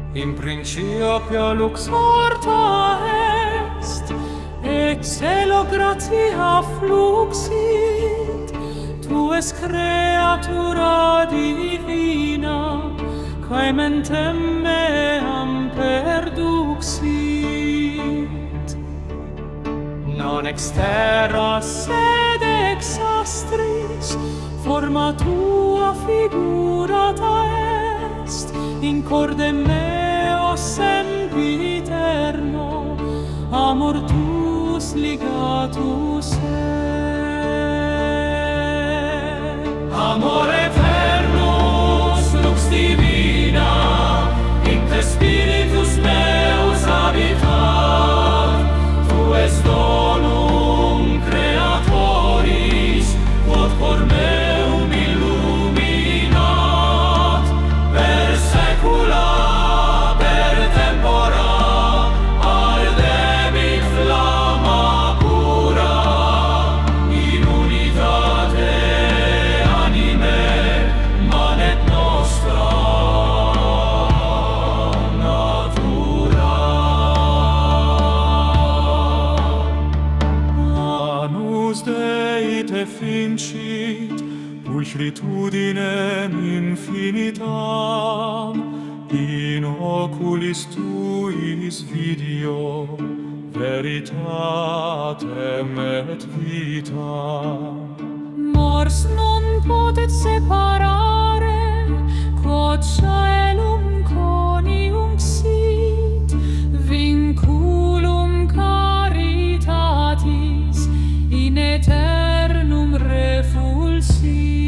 In principio lux morta est, excello gratia fluxit, tu es creatura divina, quae mentem meam perduxit. Non ex terra sed ex astris, forma tua figurata est, in corde meo sempiterno, amor tuus ligatus est. Amor eternus lux divina, in te spiritus meus habitat, tu es donum creatoris, quod cor meum illuminat, per saecula, per tempora, ardemit flamma pura, in unitate anime manet nostra natura. Anus Dei te fincit, pulchritudinem infinitam, in oculis tuis video, veritatem et vitam. Mors non potet separare, quod caelum coniunctit, vinculum caritatis in aeternum refulsit.